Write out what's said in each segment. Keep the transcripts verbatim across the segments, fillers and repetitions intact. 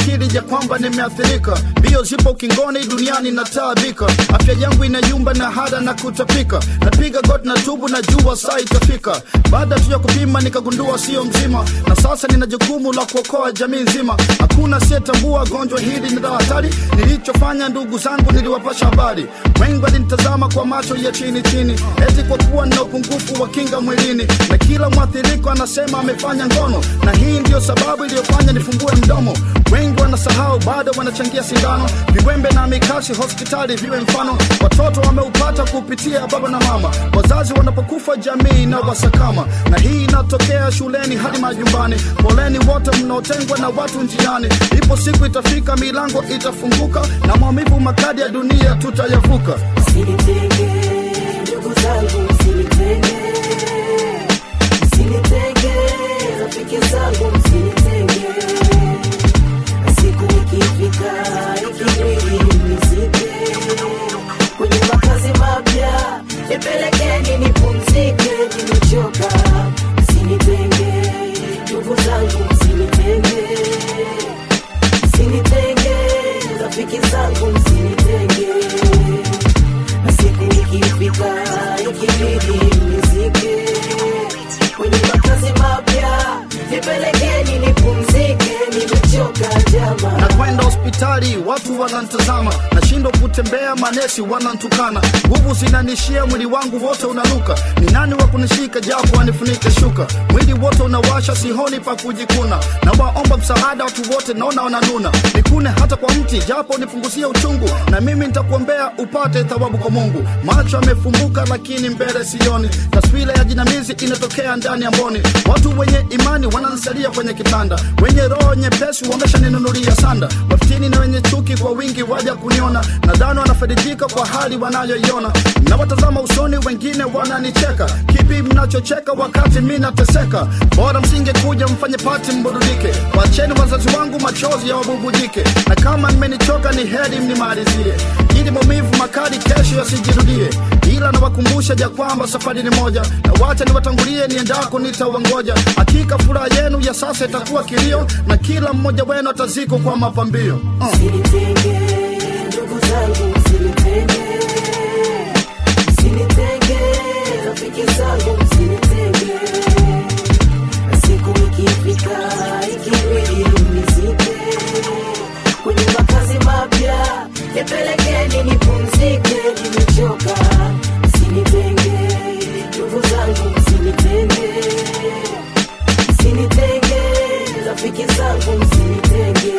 kukiri ya kwamba nimeathirika. Bio zipo kingoni duniani na taabika. Afya yangu inayumba na hada na kutapika. Napiga goti na tubu na jua saa itafika. Baada tu ya kupima nikagundua sio mzima. Na sasa nina jukumu la kuokoa jamii nzima. Hakuna siyetambua gonjwa hili ni la hatari. Nilichofanya ndugu zangu niliwapasha habari. Wengi walinitazama kwa macho ya chini chini, eti kwa kuwa na upungufu wa kinga mwilini. Na kila mwathiriko anasema amefanya ngono, na hii ndio sababu iliyofanya nifungue mdomo. Wengi wanasahau bado wanachangia sindano. Viwembe na mikasi hospitali viwe mfano. Watoto wameupata kupitia baba na mama. Wazazi wanapokufa jamii na wasakama. Na hii inatokea shuleni hadi majumbani. Poleni wote mnaotengwa na watu njiani. Ipo siku itafika milango itafunguka, na maumivu makali ya dunia tutayavuka. Usinitenge ndugu zangu, usinitenge, usinitenge rafiki zangu, usinitenge. Siku ikifika ikibidi nizike kwenye makazi mapya, nipelekeni nipumzike, nimechoka. Usinitenge ndugu zangu, usinitenge, usinitenge rafiki zangu, usinitenge. Siku ikifika ikibidi nizike kwenye makazi mapya, nipelekeni nipumzike, nimechoka jamaa. Na kwenda hospitali watu wanantazama, nashindwa kutembea manesi wanantukana. Nguvu zinanishia mwili wangu wote unanuka. Ni nani wa kunishika japo wanifunike shuka? Mwili wote unawasha sihoni pa kujikuna. Na waomba msaada watu wote naona wananuna. Nikune hata kwa mti japo nipunguzie uchungu. Na mimi nitakuombea upate thawabu kwa Mungu. Macho yamefumbuka lakini mbele sioni. Taswira ya jinamizi inatokea ndani ya mboni. Watu wenye imani wananisalia kwenye kitanda. Wenye roho nyepesi wameshaninunulia sanda. Wafitini na wenye chuki kwa wingi waja kuniona. Nadhani wanafaidika kwa hali wanayoiona. Na watazama usoni wengine wananicheka. Kipi mnachocheka wakati mimi nateseka? Bora msinge kuja mfanye pati mburudike. Wacheni wazazi wangu machozi ya wabubujike. Na kama mmenichoka ni heri mnimalizie, ili maumivu makali kesho yasijirudie. Ila nawakumbusha ja kwamba safari ni moja. Na wacha niwatangulie niendako nitawangoja. Hakika furaha yenu ya sasa itakuwa kilio. Na kila mmoja wenu ataziko kwa mapambio. uh. Usinitenge ndugu zangu, usinitenge, usinitenge rafiki zangu, usinitenge. Siku ikifika ikibidi nizike kwenye makazi mapya, nipelekeni nipumzike, nimechoka. Usinitenge ndugu zangu, usinitenge, usinitenge rafiki zangu, usinitenge.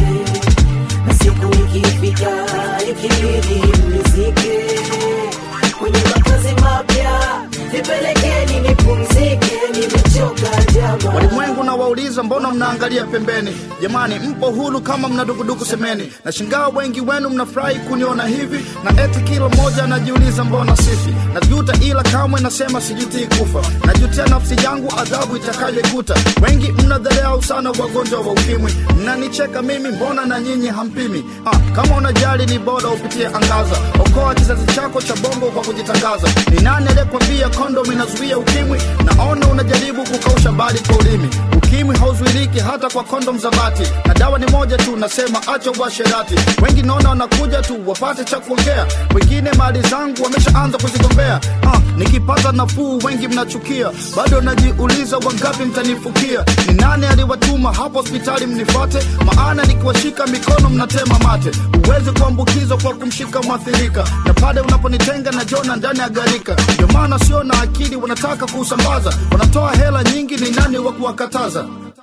Siku ikifika ikibidi nizike kwenye makazi mapya, nipelekeni nipumzike, nimechoka jamaa. Walimwengu na wauliza mbona mnaangalia pembeni? Jamani mpo huru kama mnadukuduku semeni. Na shingaa wengi wenu mnafurahi kuniona hivi. Na eti kila mmoja anajiuliza mbona sifi. Najuta ila kamwe nasema sijutii kufa. Najutia nafsi yangu adhabu itakayoikuta. Wengi mnadharau sana wagonjwa wa ukimwi. Mnanicheka mimi mbona na nyinyi hampimi. ah, Kama unajali ni bora upitie angaza. Okoa kizazi chako cha bongo kwa kujitangaza. Ni nani aliyekwambia kondom inazuia ukimwi? Naona unajaribu kukausha bali kwa ulimi. Ukimwi hauzuiliki hata kwa kondom za bati. Na dawa ni moja tu, nasema acha uasherati. Wengi naona wanakuja tu wapate cha kuongea. Wengine mali zangu wameshaanza kuzigombea. ah, Nikipata nafuu wengi mnachukia. Bado najiuliza wangapi mtanifukia. Ni nani aliwatuma hapo hospitali mnifuate? Maana nikiwashika mikono mnatema mate. Uweze kuambukizwa kwa kumshika mwathirika. Na pale unaponitenga na jona ndani ya garika. Ndio maana sio na akili wanataka kusambaza. Wanatoa hela nyingi, ni nani wa kuwakataza?